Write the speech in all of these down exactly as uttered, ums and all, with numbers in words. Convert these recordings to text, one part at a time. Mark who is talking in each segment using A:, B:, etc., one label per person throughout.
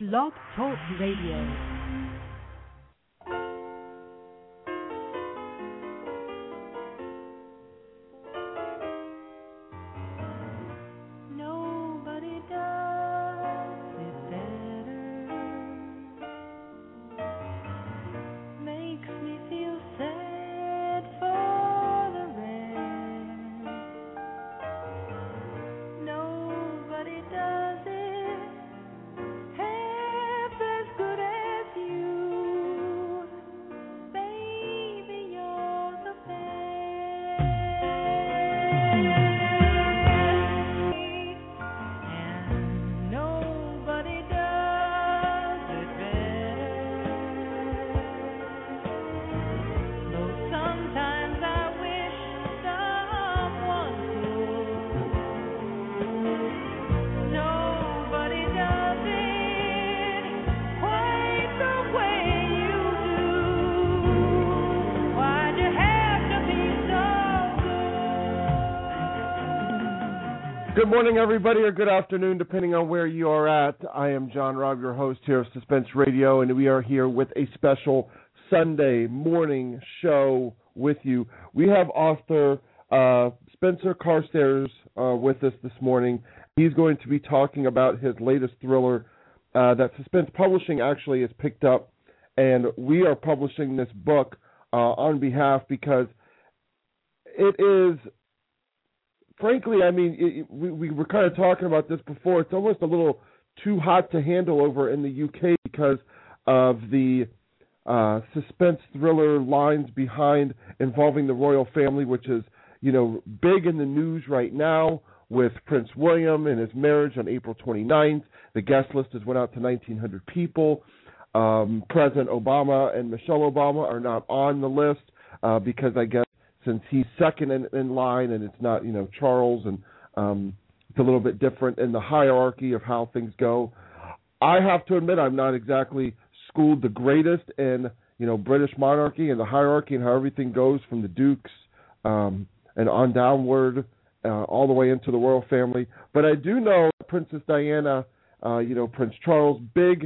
A: Blog Talk Radio.
B: Good morning, everybody, or good afternoon, depending on where you are at. I am John Robb, your host here of Suspense Radio, and we are here with a special Sunday morning show with you. We have author uh, Spencer Carstairs uh, with us this morning. He's going to be talking about his latest thriller uh, that Suspense Publishing actually has picked up, and we are publishing this book uh, on behalf because it is... Frankly, I mean, it, we, we were kind of talking about this before. It's almost a little too hot to handle over in the U K because of the uh, suspense thriller lines behind involving the royal family, which is, you know, big in the news right now with Prince William and his marriage on April twenty-ninth. The guest list has went out to nineteen hundred people. Um, President Obama and Michelle Obama are not on the list uh, because I guess since he's second in, in line and it's not, you know, Charles, and um, it's a little bit different in the hierarchy of how things go. I have to admit I'm not exactly schooled the greatest in, you know, British monarchy and the hierarchy and how everything goes from the dukes um, and on downward uh, all the way into the royal family. But I do know Princess Diana, uh, you know, Prince Charles, big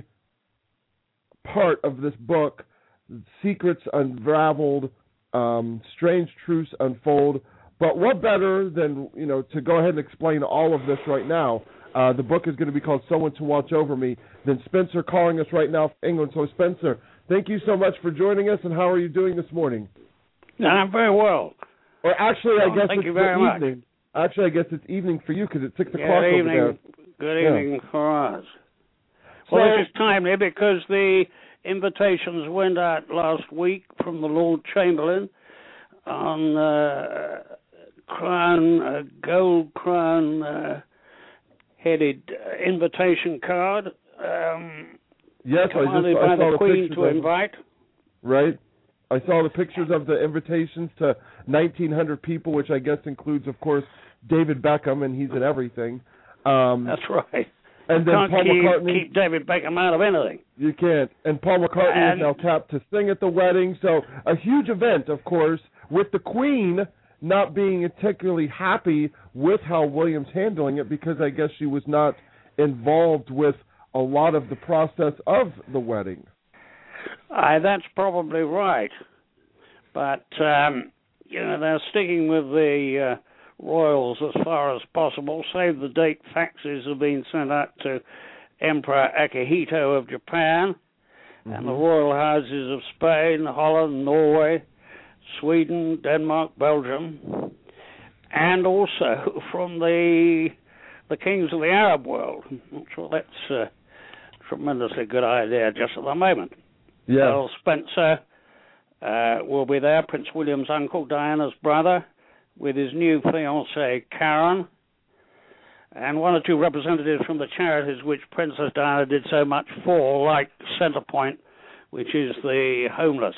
B: part of this book, secrets unraveled, Um, strange truths unfold, but what better than, you know, to go ahead and explain all of this right now. Uh, the book is going to be called Someone to Watch Over Me, than Spencer calling us right now from England. So, Spencer, thank you so much for joining us, and how are you doing this morning?
C: I'm very well.
B: Or actually, I
C: well,
B: guess
C: thank
B: it's
C: you very
B: the
C: much.
B: evening. Actually, I guess it's evening for you because it's six
C: Good
B: o'clock
C: evening.
B: over there.
C: Good
B: Yeah.
C: evening for us. Well,
B: So,
C: this is timely because the invitations went out last week from the Lord Chamberlain on uh, crown, uh, gold crown uh, headed uh, invitation card. Um,
B: yes, I just
C: commanded
B: I
C: by
B: saw
C: the
B: the
C: Queen
B: pictures
C: to
B: of,
C: invite.
B: Right. I saw the pictures of the invitations to nineteen hundred people, which I guess includes, of course, David Beckham, and he's in everything. Um,
C: That's right.
B: And
C: you
B: then
C: can't
B: Paul
C: keep,
B: McCartney.
C: keep David Beckham out of anything.
B: You can't. And Paul McCartney
C: And,
B: is now tapped to sing at the wedding. So a huge event, of course, with the Queen not being particularly happy with how William's handling it because I guess she was not involved with a lot of the process of the wedding.
C: Uh, that's probably right. But, um, you know, they're sticking with the uh, royals as far as possible. Save the date faxes have been sent out to Emperor Akihito of Japan, mm-hmm. and the royal houses of Spain, Holland, Norway, Sweden, Denmark, Belgium, and also from the the kings of the Arab world. I'm not sure that's a tremendously good idea just at the moment.
B: Yeah.
C: Earl Spencer uh, will be there, Prince William's uncle, Diana's brother, with his new fiancée, Karen, and one or two representatives from the charities which Princess Diana did so much for, like Centrepoint, which is the homeless.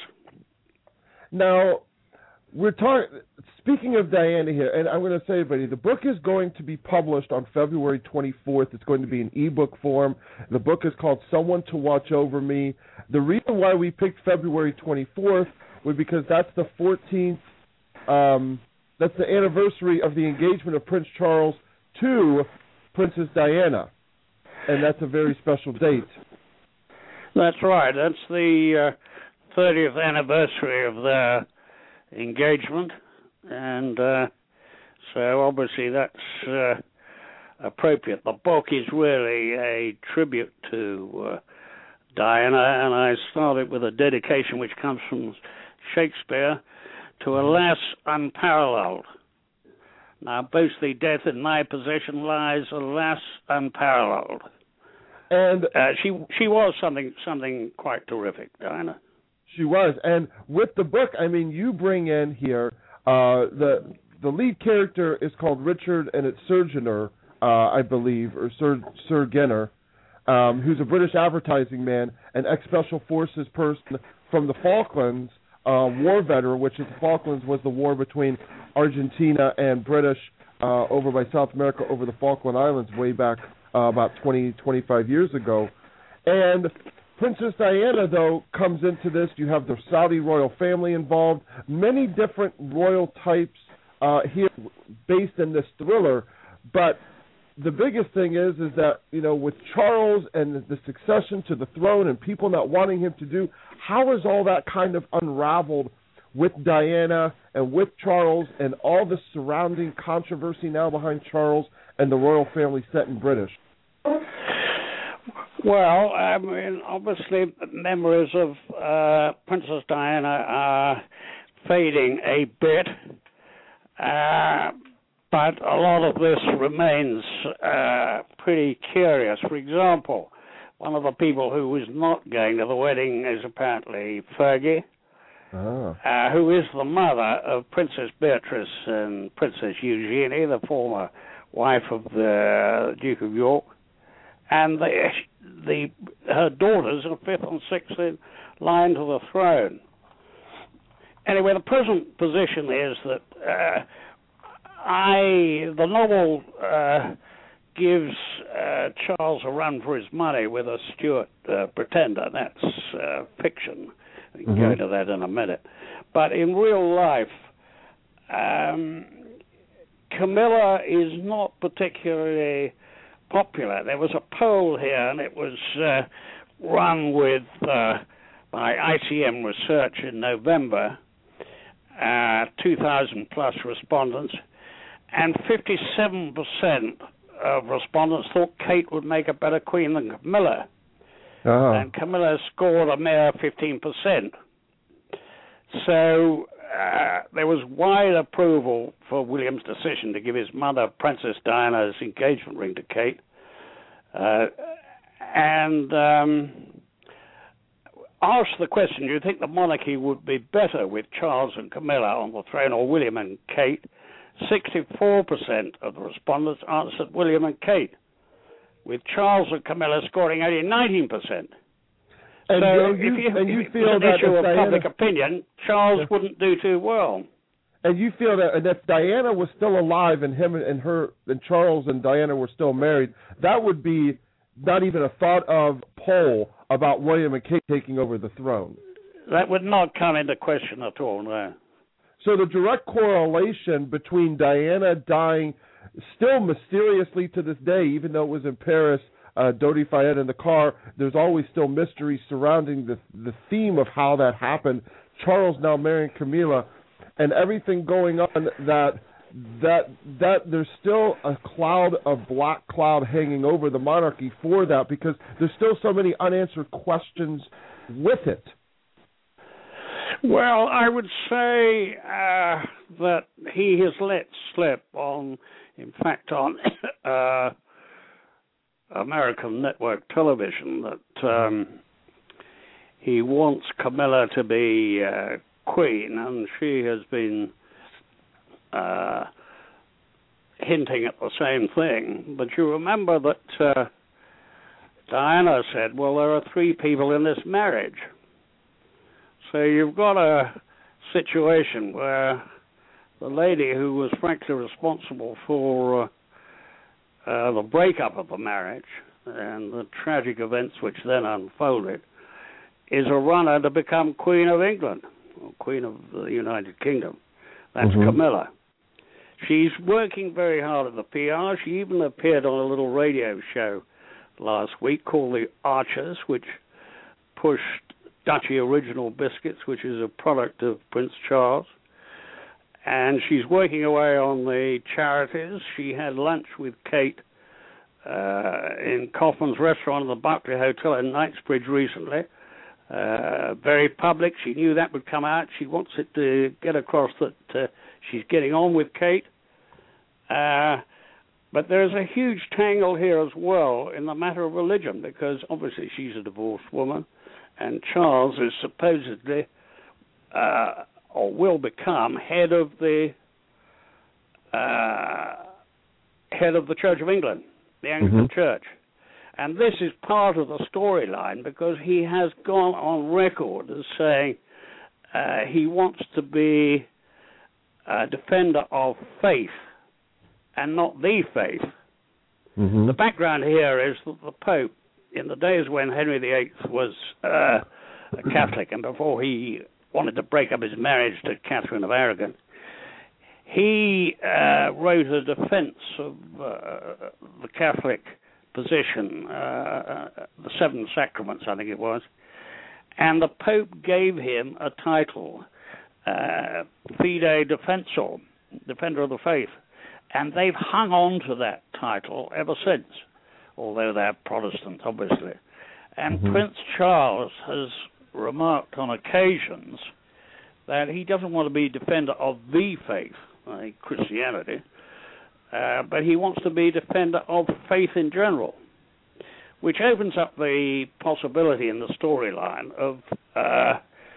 B: Now, we're talking. Speaking of Diana here, and I'm going to say, everybody, the book is going to be published on February twenty-fourth. It's going to be in ebook form. The book is called Someone to Watch Over Me. The reason why we picked February twenty-fourth was because that's the fourteenth. Um, that's the anniversary of the engagement of Prince Charles to Princess Diana, and that's a very special date.
C: That's right. That's the uh, thirtieth anniversary of their engagement, and uh, so obviously that's uh, appropriate. The book is really a tribute to uh, Diana, and I started with a dedication which comes from Shakespeare to Alas Unparalleled. Now, both the death in my possession lies, alas, unparalleled.
B: And
C: uh, she she was something something quite terrific, Diana.
B: She was, and with the book, I mean, you bring in here uh, the the lead character is called Richard, and it's Sir Jenner, uh, I believe, or Sir Sir Genner, um, who's a British advertising man, an ex-special forces person from the Falklands. Uh, war veteran, which is the Falklands was the war between Argentina and British uh, over by South America over the Falkland Islands way back uh, about twenty, twenty-five years ago. And Princess Diana, though, comes into this. You have the Saudi royal family involved, many different royal types uh, here based in this thriller. But the biggest thing is is that, you know, with Charles and the succession to the throne and people not wanting him to do, how is all that kind of unraveled with Diana and with Charles and all the surrounding controversy now behind Charles and the royal family set in British?
C: Well, I mean, obviously memories of uh, Princess Diana are fading a bit. Uh, But a lot of this remains uh, pretty curious. For example, one of the people who was not going to the wedding is apparently Fergie, oh. uh, who is the mother of Princess Beatrice and Princess Eugenie, the former wife of the Duke of York, and the, the her daughters are fifth and sixth in line to the throne. Anyway, the present position is that Uh, I the novel uh, gives uh, Charles a run for his money with a Stuart uh, pretender. That's uh, fiction. We can mm-hmm. go into that in a minute. But in real life, um, Camilla is not particularly popular. There was a poll here, and it was uh, run with uh, by I C M Research in November, uh, two thousand plus respondents. And fifty-seven percent of respondents thought Kate would make a better queen than Camilla. Uh-huh. And Camilla scored a mere fifteen percent. So uh, there was wide approval for William's decision to give his mother, Princess Diana's engagement ring to Kate. Uh, and um, asked the question, do you think the monarchy would be better with Charles and Camilla on the throne or William and Kate? sixty-four percent of the respondents answered William and Kate, with Charles and Camilla scoring only nineteen percent.
B: And
C: so
B: you,
C: if you,
B: and you
C: if
B: feel
C: an
B: that
C: issue of
B: Diana,
C: public opinion, Charles yeah. wouldn't do too well.
B: And you feel that, and if Diana was still alive and him and her and Charles and Diana were still married, that would be not even a thought of poll about William and Kate taking over the throne.
C: That would not come into question at all, no.
B: So the direct correlation between Diana dying still mysteriously to this day, even though it was in Paris, uh, Dodi Fayed in the car, there's always still mystery surrounding the the theme of how that happened. Charles now marrying Camilla, and everything going on that that that there's still a cloud of black cloud hanging over the monarchy for that, because there's still so many unanswered questions with it.
C: Well, I would say uh, that he has let slip on, in fact, on uh, American network television that um, he wants Camilla to be uh, queen, and she has been uh, hinting at the same thing. But you remember that uh, Diana said, well, there are three people in this marriage. So you've got a situation where the lady who was frankly responsible for uh, uh, the breakup of the marriage and the tragic events which then unfolded is a runner to become Queen of England, or Queen of the United Kingdom. That's mm-hmm. Camilla. She's working very hard at the P R. She even appeared on a little radio show last week called The Archers, which pushed Duchy Original Biscuits, which is a product of Prince Charles. And she's working away on the charities. She had lunch with Kate uh, in Kaufman's restaurant in the Berkeley Hotel in Knightsbridge recently. Uh, very public. She knew that would come out. She wants it to get across that uh, she's getting on with Kate. Uh, but there's a huge tangle here as well in the matter of religion, because obviously she's a divorced woman, and Charles is supposedly... Uh, or will become head of the uh, head of the Church of England, the Anglican mm-hmm. Church. And this is part of the storyline, because he has gone on record as saying uh, he wants to be a defender of faith and not the faith. Mm-hmm. The background here is that the Pope, in the days when Henry the Eighth was uh, a Catholic, and before he wanted to break up his marriage to Catherine of Aragon, he uh, wrote a defense of uh, the Catholic position, uh, the Seven Sacraments, I think it was, and the Pope gave him a title, uh, Fide Defensor, Defender of the Faith, and they've hung on to that title ever since, although they're Protestant, obviously. And mm-hmm. Prince Charles has remarked on occasions that he doesn't want to be defender of the faith, uh, Christianity, uh, but he wants to be defender of faith in general, which opens up the possibility in the storyline of uh,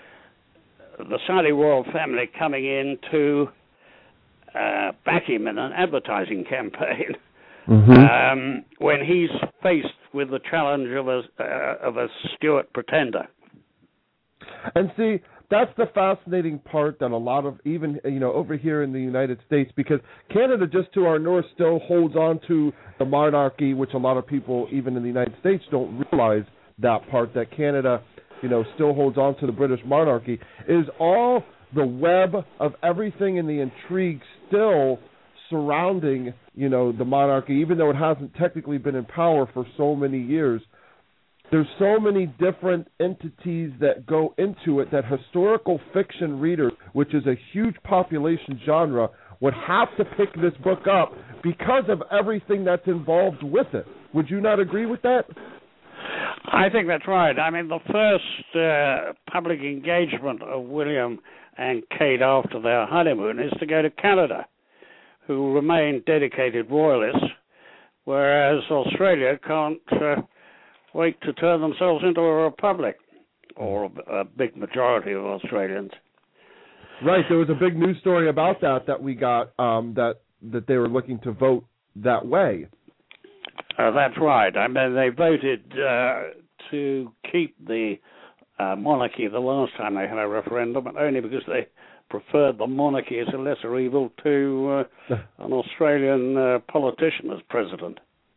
C: the Saudi royal family coming in to uh, back him in an advertising campaign mm-hmm. um, when he's faced with the challenge of a uh, of a Stuart pretender.
B: And see, that's the fascinating part that a lot of, even, you know, over here in the United States, because Canada, just to our north, still holds on to the monarchy, which a lot of people, even in the United States, don't realize that part, that Canada, you know, still holds on to the British monarchy, is all the web of everything and the intrigue still surrounding, you know, the monarchy, even though it hasn't technically been in power for so many years. There's so many different entities that go into it that historical fiction readers, which is a huge population genre, would have to pick this book up because of everything that's involved with it. Would you not agree with that?
C: I think that's right. I mean, the first uh, public engagement of William and Kate after their honeymoon is to go to Canada, who remain dedicated royalists, whereas Australia can't... Uh, wait to turn themselves into a republic, or a, a big majority of Australians.
B: Right, there was a big news story about that that we got, um, that that they were looking to vote that way.
C: Uh, that's right. I mean, they voted uh, to keep the uh, monarchy the last time they had a referendum, and only because they preferred the monarchy as a lesser evil to uh, an Australian uh, politician as president.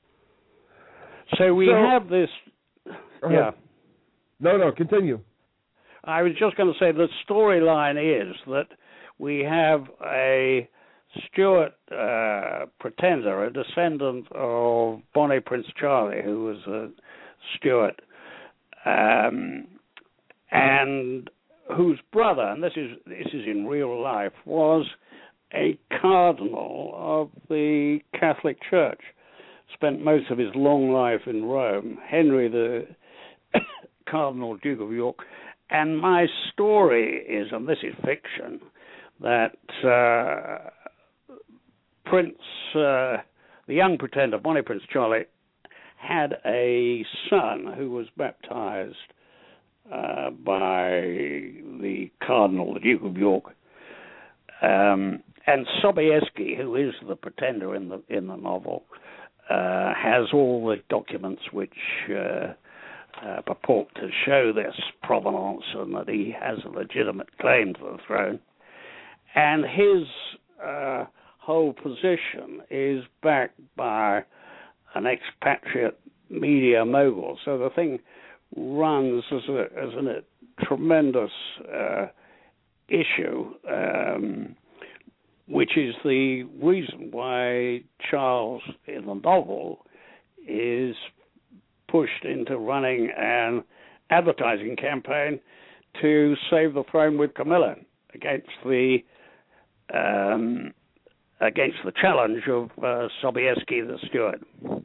C: So we so, have this, uh, yeah.
B: No, no, continue.
C: I was just going to say the storyline is that we have a Stuart uh, pretender, a descendant of Bonnie Prince Charlie, who was a Stuart, um, and whose brother, and this is this is in real life, was a cardinal of the Catholic Church. Spent most of his long life in Rome, Henry the Cardinal Duke of York. And my story is, and this is fiction, that uh, Prince, uh, the young pretender, Bonnie Prince Charlie, had a son who was baptized uh, by the Cardinal, the Duke of York. Um, and Sobieski, who is the pretender in the in the novel, Uh, has all the documents which uh, uh, purport to show this provenance and that he has a legitimate claim to the throne. And his uh, whole position is backed by an expatriate media mogul. So the thing runs as, a, as a tremendous uh, issue, um, which is the reason why Charles, in the novel, is pushed into running an advertising campaign to save the throne with Camilla against the um, against the challenge of uh, Sobieski the steward.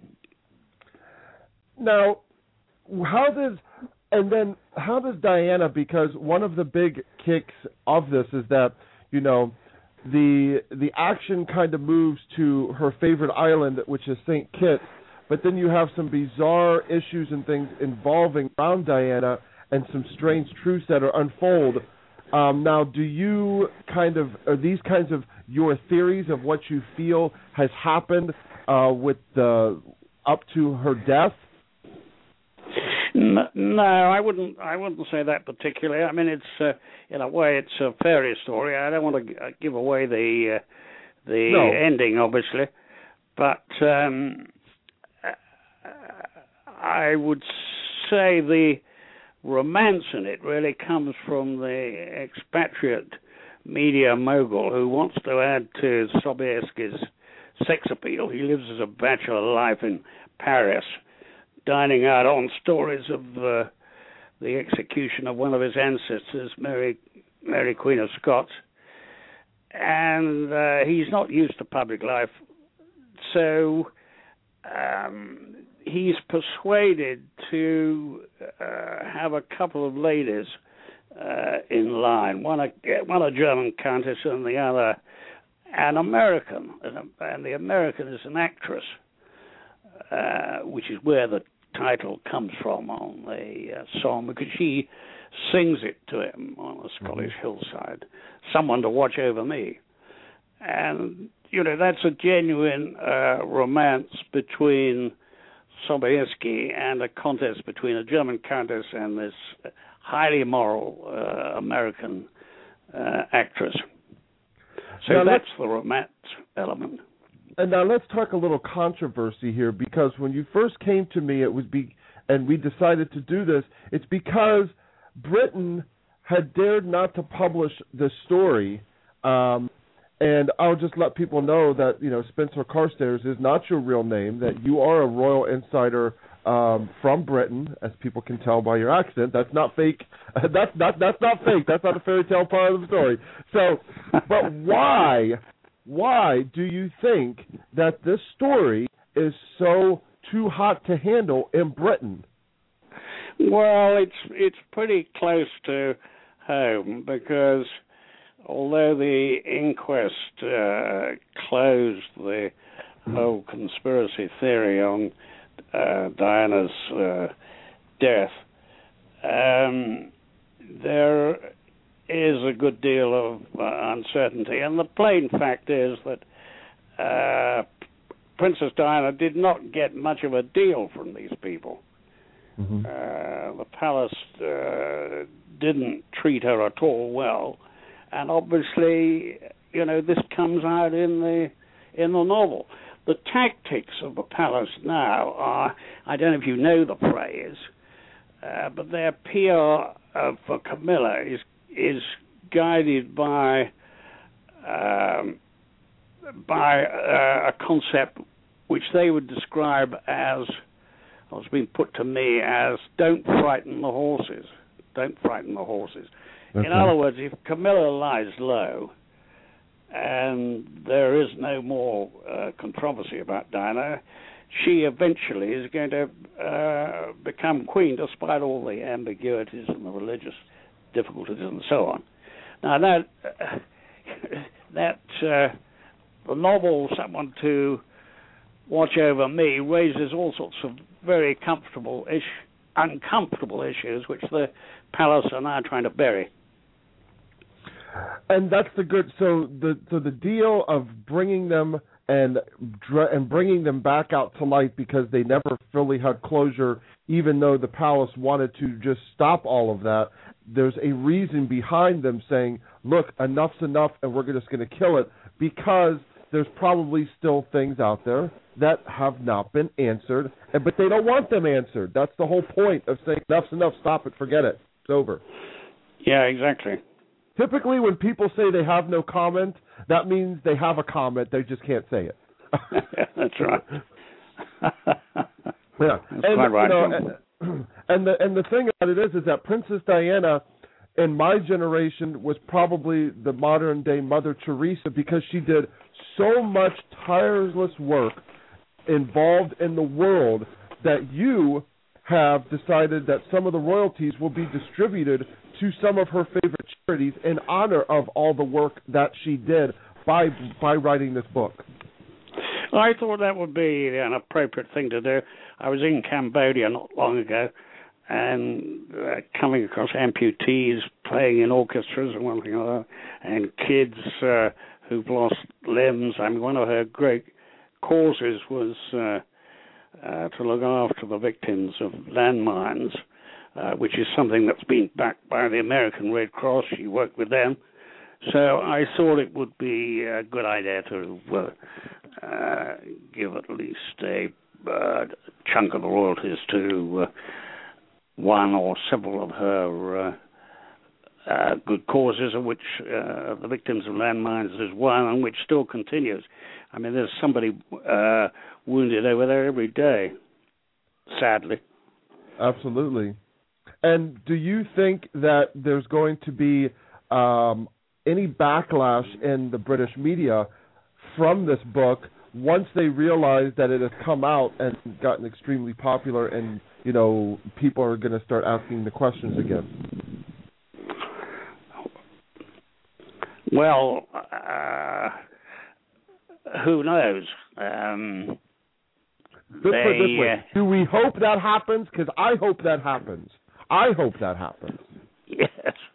B: Now, how does and then how does Diana? Because one of the big kicks of this is that you know the the action kind of moves to her favorite island, which is Saint Kitts, but then you have some bizarre issues and things involving around Diana and some strange truths that are unfold. Um, now, do you kind of are these kinds of your theories of what you feel has happened uh, with the up to her death?
C: No, I wouldn't. I wouldn't say that particularly. I mean, it's uh, in a way it's a fairy story. I don't want to give away the uh, the
B: no.
C: ending, obviously, but um, I would say the romance in it really comes from the expatriate media mogul who wants to add to Sobieski's sex appeal. He lives as a bachelor life in Paris, dining out on stories of uh, the execution of one of his ancestors, Mary, Mary Queen of Scots. And uh, he's not used to public life, so um, he's persuaded to uh, have a couple of ladies uh, in line, one a, one a German countess and the other an American, and, and the American is an actress, uh, which is where the title comes from on the uh, song, because she sings it to him on a Scottish hillside, someone to watch over me. And, you know, that's a genuine uh, romance between Sobieski and a contest between a German countess and this highly moral uh, American uh, actress. So
B: now
C: that's the romance element.
B: And now let's talk a little controversy here, because when you first came to me, it was be, and we decided to do this, it's because Britain had dared not to publish the story. Um, and I'll just let people know that, you know, Spencer Carstairs is not your real name, that you are a royal insider um, from Britain, as people can tell by your accent. That's not fake. that's not that's not fake. That's not a fairy tale part of the story. So, but why, why do you think that this story is so too hot to handle in Britain?
C: Well, it's it's pretty close to home, because although the inquest uh, closed the whole conspiracy theory on uh, Diana's uh, death, um, there is a good deal of uh, uncertainty. And the plain fact is that uh, Princess Diana did not get much of a deal from these people. Mm-hmm. Uh, the palace uh, didn't treat her at all well. And obviously, you know, this comes out in the in the novel. The tactics of the palace now are, I don't know if you know the phrase, uh, but their P R uh, for Camilla is is guided by um, by uh, a concept which they would describe as, or has been put to me as, don't frighten the horses. Don't frighten the horses. Okay. In other words, if Camilla lies low and there is no more uh, controversy about Diana, she eventually is going to uh, become queen, despite all the ambiguities and the religious difficulties and so on. Now, that, uh, that uh, the novel, Someone to Watch Over Me, raises all sorts of very comfortable ish, uncomfortable issues, which the palace are now trying to bury.
B: And that's the good. So the so the deal of bringing them and and bringing them back out to light, because they never fully had closure, even though the palace wanted to just stop all of that. There's a reason behind them saying, "Look, enough's enough, and we're just going to kill it," because there's probably still things out there that have not been answered, but they don't want them answered. That's the whole point of saying, "Enough's enough. Stop it. Forget it. It's over." Yeah,
C: exactly.
B: Typically, when people say they have no comment, that means they have a comment. They just can't say it.
C: That's right.
B: yeah,
C: That's
B: and,
C: quite right.
B: You know, and the and the thing about it is, is that Princess Diana, in my generation, was probably the modern day Mother Teresa because she did so much tireless work involved in the world that you have decided that some of the royalties will be distributed to some of her favorite charities in honor of all the work that she did by by writing this book.
C: I thought that would be an appropriate thing to do. I was in Cambodia not long ago and uh, coming across amputees playing in orchestras and one thing or another, and kids uh, who've lost limbs. I mean, one of her great causes was uh, uh, to look after the victims of landmines, uh, which is something that's been backed by the American Red Cross. She worked with them. So I thought it would be a good idea to uh, uh, give at least a uh, chunk of the royalties to uh, one or several of her uh, uh, good causes, of which uh, the victims of landmines is one, and which still continues. I mean, there's somebody uh, wounded over there every day, sadly.
B: Absolutely. And do you think that there's going to be um, any backlash in the British media from this book once they realize that it has come out and gotten extremely popular, and you know people are going to start asking the questions again?
C: Well, uh, who knows? Um,
B: Let's
C: they,
B: put it this way:
C: uh,
B: do we hope that happens? Because I hope that happens. I hope that happens.
C: Yes.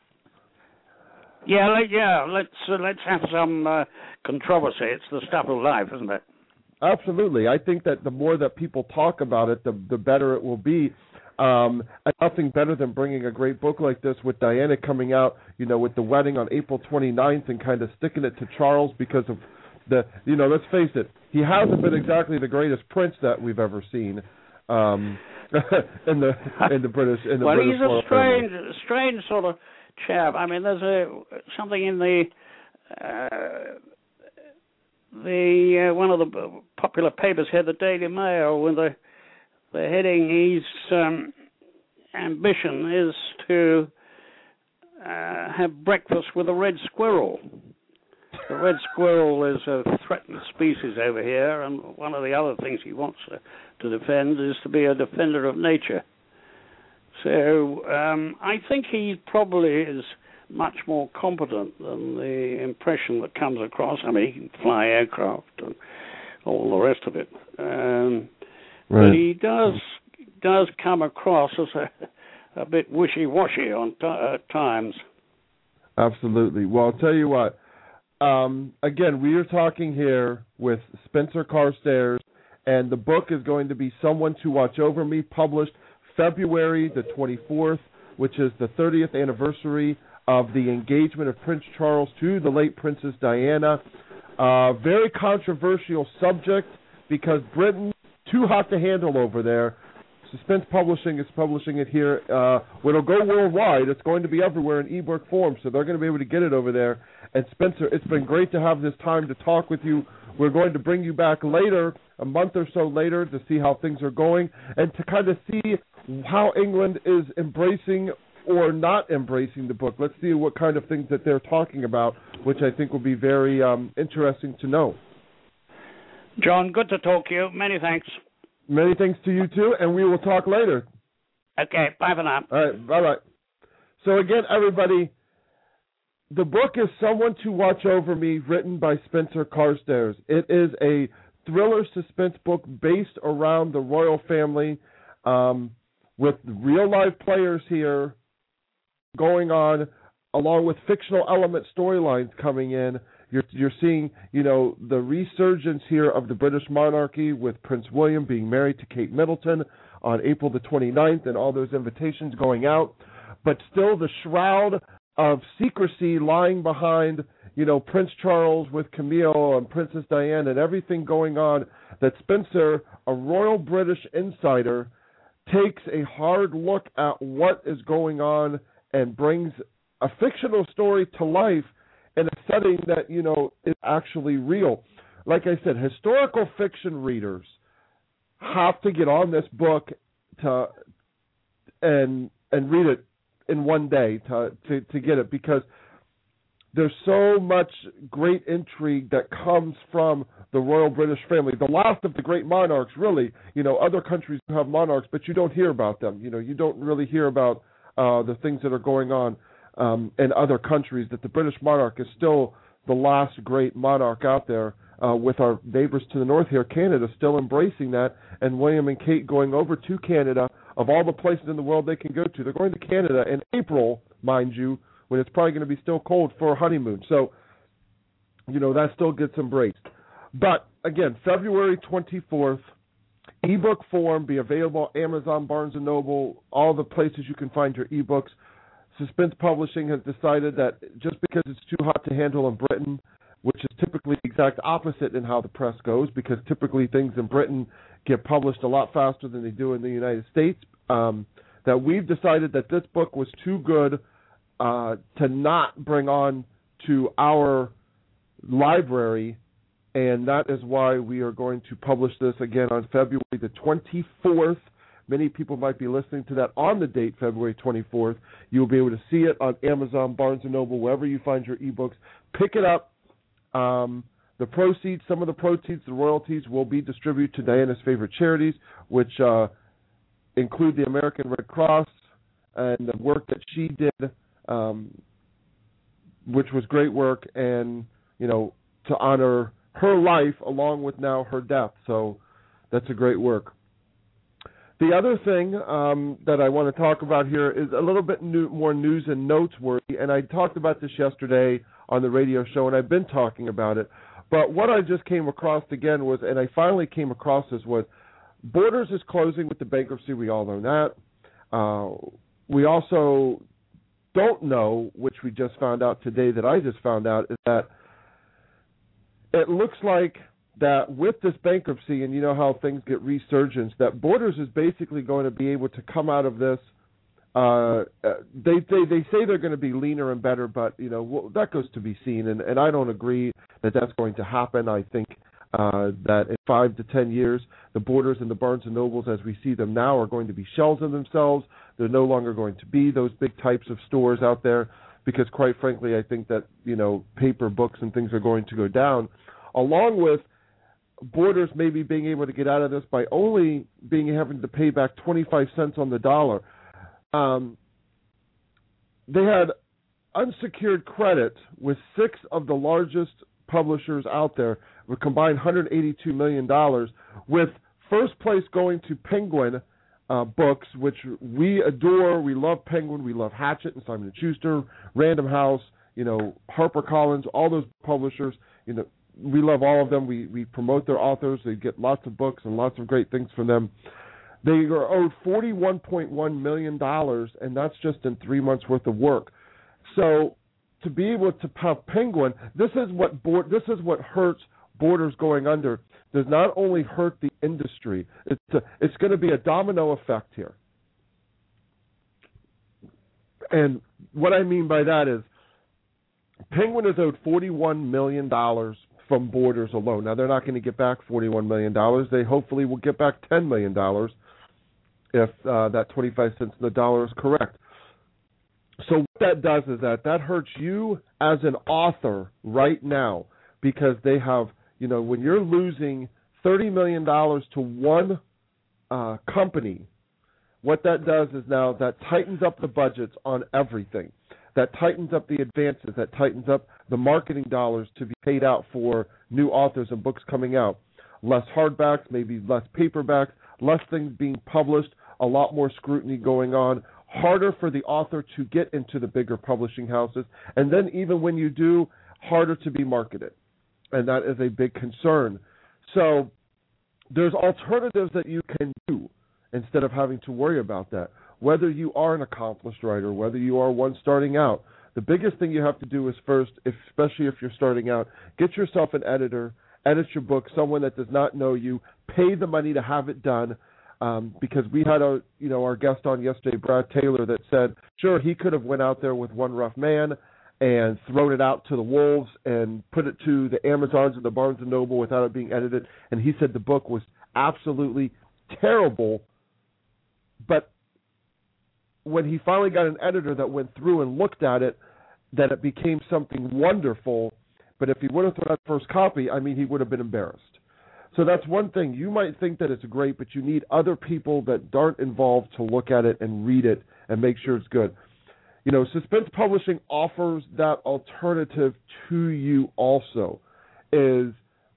C: Yeah, let, yeah. Let's uh, let's have some uh, controversy. It's the stuff of life, isn't it?
B: Absolutely. I think that the more that people talk about it, the the better it will be. Um, and nothing better than bringing a great book like this with Diana coming out, you know, with the wedding on April twenty-ninth and kind of sticking it to Charles because of the, you know, let's face it, he hasn't been exactly the greatest prince that we've ever seen um, in the in the British in the
C: well,
B: British
C: he's a
B: royal
C: strange,
B: family.
C: strange sort of chap. I mean, there's a something in the uh, the uh, one of the popular papers here, the Daily Mail, with the the heading, his um, ambition is to uh, have breakfast with a red squirrel. The red squirrel is a threatened species over here, and one of the other things he wants to, to defend is to be a defender of nature. So um, I think he probably is much more competent than the impression that comes across. I mean, he can fly aircraft and all the rest of it. Um,
B: Right.
C: But he does does come across as a, a bit wishy-washy on t- uh, times.
B: Absolutely. Well, I'll tell you what. Um, again, we are talking here with Spencer Carstairs, and the book is going to be Someone to Watch Over Me, published February the twenty-fourth, which is the thirtieth anniversary of the engagement of Prince Charles to the late Princess Diana. Uh, very controversial subject because Britain, too hot to handle over there. Suspense Publishing is publishing it here. Uh, it'll go worldwide. It's going to be everywhere in ebook form, so they're going to be able to get it over there. And Spencer, it's been great to have this time to talk with you. We're going to bring you back later, a month or so later, to see how things are going and to kind of see how England is embracing or not embracing the book. Let's see what kind of things that they're talking about, which I think will be very um, interesting to know.
C: John, good to talk to you. Many thanks.
B: Many thanks to you, too, and we will talk later.
C: Okay, bye for now.
B: All right, bye-bye. So again, everybody, the book is Someone to Watch Over Me, written by Spencer Carstairs. It is a thriller suspense book based around the royal family, um, with real-life players here going on, along with fictional element storylines coming in. You're, you're seeing, you know, the resurgence here of the British monarchy with Prince William being married to Kate Middleton on April the twenty-ninth and all those invitations going out. But still the shroud of secrecy lying behind, you know, Prince Charles with Camille and Princess Diana and everything going on, that Spencer, a royal British insider, takes a hard look at what is going on and brings a fictional story to life in a setting that, you know, is actually real. Like I said, historical fiction readers have to get on this book to and and read it in one day to, to to get it, because there's so much great intrigue that comes from the royal British family, the last of the great monarchs, really. You know, other countries have monarchs, but you don't hear about them. You know, you don't really hear about uh, the things that are going on um, in other countries, that the British monarch is still the last great monarch out there, uh, with our neighbors to the north here, Canada, still embracing that, and William and Kate going over to Canada. Of all the places in the world they can go to, they're going to Canada in April, mind you, when it's probably going to be still cold for a honeymoon. So, you know, that still gets embraced. But, again, February twenty-fourth, ebook form, be available Amazon, Barnes and Noble, all the places you can find your ebooks. Suspense Publishing has decided that just because it's too hot to handle in Britain, which is typically the exact opposite in how the press goes, because typically things in Britain get published a lot faster than they do in the United States, um, that we've decided that this book was too good uh, to not bring on to our library, and that is why we are going to publish this again on February the twenty-fourth. Many people might be listening to that on the date, February twenty-fourth. You'll be able to see it on Amazon, Barnes and Noble, wherever you find your ebooks. Pick it up. Um, the proceeds, some of the proceeds, the royalties, will be distributed to Diana's favorite charities, which uh, include the American Red Cross and the work that she did, um, which was great work, and, you know, to honor her life along with now her death. So that's a great work. The other thing um, that I want to talk about here is a little bit new, more news and noteworthy, and I talked about this yesterday on the radio show, and I've been talking about it. But what I just came across again was, and I finally came across this, was Borders is closing with the bankruptcy. We all know that. Uh, we also don't know, which we just found out today that I just found out, is that it looks like that with this bankruptcy, and you know how things get resurgence, that Borders is basically going to be able to come out of this. Uh, they, they they say they're going to be leaner and better, but you know well, that goes to be seen, and, and I don't agree that that's going to happen. I think uh, that in five to ten years, the Borders and the Barnes and Nobles, as we see them now, are going to be shells in themselves. They're no longer going to be those big types of stores out there, because quite frankly, I think that you know paper books and things are going to go down, along with Borders maybe being able to get out of this by only being having to pay back twenty-five cents on the dollar. Um, they had unsecured credit with six of the largest publishers out there, with combined one hundred eighty-two million dollars, with first place going to Penguin uh, Books, which we adore. We love Penguin. We love Hachette and Simon and Schuster, Random House, you know, HarperCollins, all those publishers. You know, we love all of them. We we promote their authors. They get lots of books and lots of great things from them. They are owed forty-one point one million dollars, and that's just in three months' worth of work. So to be able to have Penguin, this is what board, this is what hurts Borders going under. Does not only hurt the industry, it's a, it's going to be a domino effect here. And what I mean by that is Penguin is owed forty-one million dollars from Borders alone. Now, they're not going to get back forty-one million dollars. They hopefully will get back ten million dollars if uh, that twenty-five cents on the dollar is correct. So what that does is that that hurts you as an author right now, because they have, you know, when you're losing thirty million dollars to one uh, company, what that does is now that tightens up the budgets on everything. That tightens up the advances, that tightens up the marketing dollars to be paid out for new authors and books coming out. Less hardbacks, maybe less paperbacks, less things being published, a lot more scrutiny going on, harder for the author to get into the bigger publishing houses, and then even when you do, harder to be marketed. And that is a big concern. So there's alternatives that you can do instead of having to worry about that. Whether you are an accomplished writer, whether you are one starting out, the biggest thing you have to do is first, especially if you're starting out, get yourself an editor, edit your book, someone that does not know you, pay the money to have it done, um, because we had a, you know, our guest on yesterday, Brad Taylor, that said, sure, he could have went out there with one rough man and thrown it out to the wolves and put it to the Amazons and the Barnes and Noble without it being edited, and he said the book was absolutely terrible, but when he finally got an editor that went through and looked at it, that it became something wonderful. But if he would have thrown out the first copy, I mean, he would have been embarrassed. So that's one thing. You might think that it's great, but you need other people that aren't involved to look at it and read it and make sure it's good. You know, Suspense Publishing offers that alternative to you also. Is,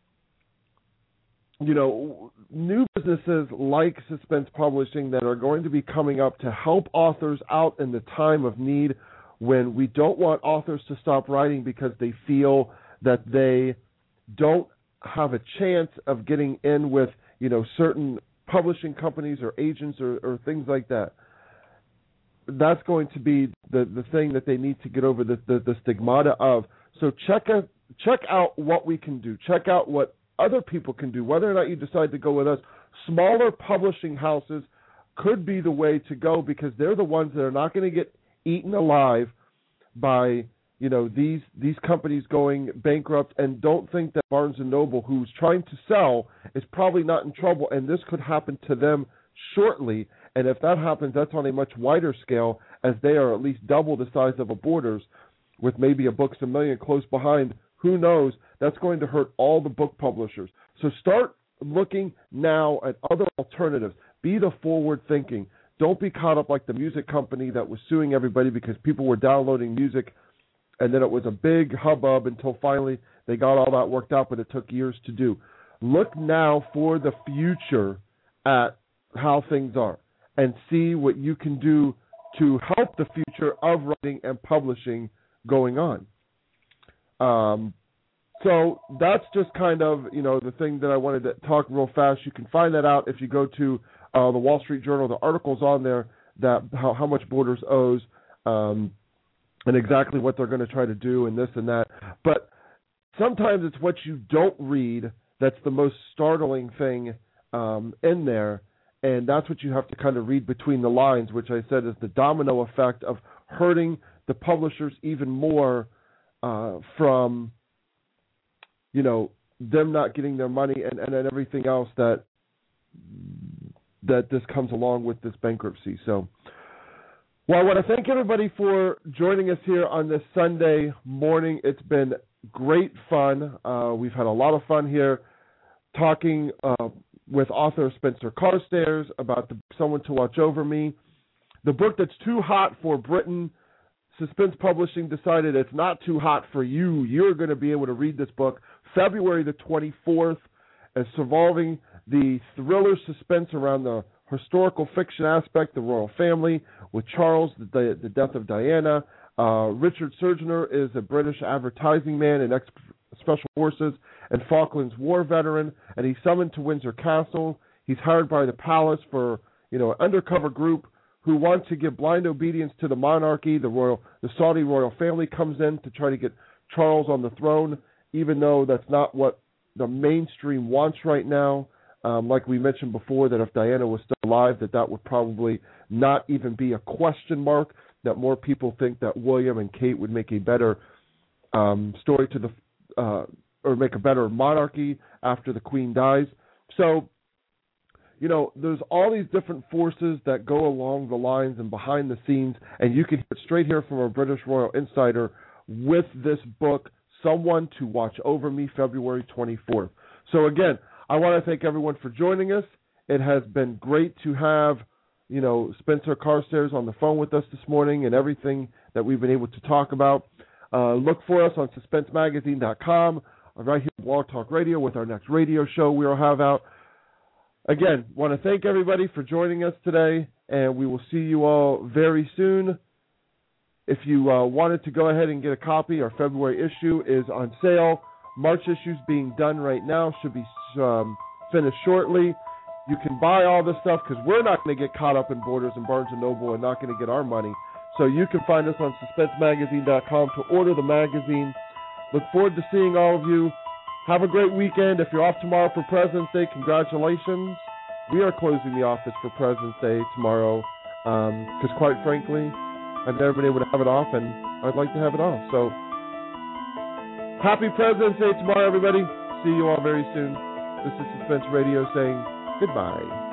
B: you know, new businesses like Suspense Publishing that are going to be coming up to help authors out in the time of need when we don't want authors to stop writing because they feel that they don't have a chance of getting in with, you know, certain publishing companies or agents or, or things like that. That's going to be the, the thing that they need to get over the, the, the stigmata of. So check out, check out what we can do. Check out what other people can do, whether or not you decide to go with us. Smaller publishing houses could be the way to go because they're the ones that are not going to get eaten alive by, you know, these these companies going bankrupt. And don't think that Barnes and Noble, who's trying to sell, is probably not in trouble, and this could happen to them shortly. And if that happens, that's on a much wider scale, as they are at least double the size of a Borders, with maybe a Books A Million close behind. Who knows? That's going to hurt all the book publishers. So start looking now at other alternatives. Be the forward thinking. Don't be caught up like the music company that was suing everybody because people were downloading music, and then it was a big hubbub until finally they got all that worked out, but it took years to do. Look now for the future at how things are and see what you can do to help the future of writing and publishing going on. Um, so that's just kind of, you know, the thing that I wanted to talk real fast. You can find that out if you go to uh, the Wall Street Journal. The article's on there that how, how much Borders owes um, and exactly what they're going to try to do and this and that. But sometimes it's what you don't read that's the most startling thing um, in there, and that's what you have to kind of read between the lines, which I said is the domino effect of hurting the publishers even more uh, from, you know, them not getting their money and, and, and everything else that that this comes along with this bankruptcy. So, well, I want to thank everybody for joining us here on this Sunday morning. It's been great fun. Uh, we've had a lot of fun here talking uh, with author Spencer Carstairs about the, Someone to Watch Over Me, the book that's too hot for Britain. Suspense Publishing decided it's not too hot for you. You're going to be able to read this book February the twenty-fourth, as surviving the thriller suspense around the historical fiction aspect, the royal family, with Charles, the, the death of Diana. Uh, Richard Sergener is a British advertising man and ex-special forces and Falklands War veteran, and he's summoned to Windsor Castle. He's hired by the palace for, you know, an undercover group who want to give blind obedience to the monarchy. The royal, the Saudi royal family comes in to try to get Charles on the throne, even though that's not what the mainstream wants right now. Um, like we mentioned before, that if Diana was still alive, that that would probably not even be a question mark, that more people think that William and Kate would make a better um, story to the, uh, or make a better monarchy after the Queen dies. So, you know, there's all these different forces that go along the lines and behind the scenes, and you can hear it straight here from a British Royal Insider with this book, Someone to Watch Over Me, February twenty-fourth. So again, I want to thank everyone for joining us. It has been great to have, you know, Spencer Carstairs on the phone with us this morning and everything that we've been able to talk about. Uh, look for us on suspense magazine dot com, right here at Blog Talk Radio with our next radio show we will have out. Again, want to thank everybody for joining us today, and we will see you all very soon. If you uh, wanted to go ahead and get a copy, our February issue is on sale. March issue's being done right now, should be um, finished shortly. You can buy all this stuff because we're not going to get caught up in Borders and Barnes and Noble and not going to get our money. So you can find us on suspense magazine dot com to order the magazine. Look forward to seeing all of you. Have a great weekend. If you're off tomorrow for President's Day, congratulations. We are closing the office for President's Day tomorrow because, um, quite frankly, I've never been able to have it off, and I'd like to have it off. So, happy President's Day tomorrow, everybody. See you all very soon. This is Suspense Radio saying goodbye.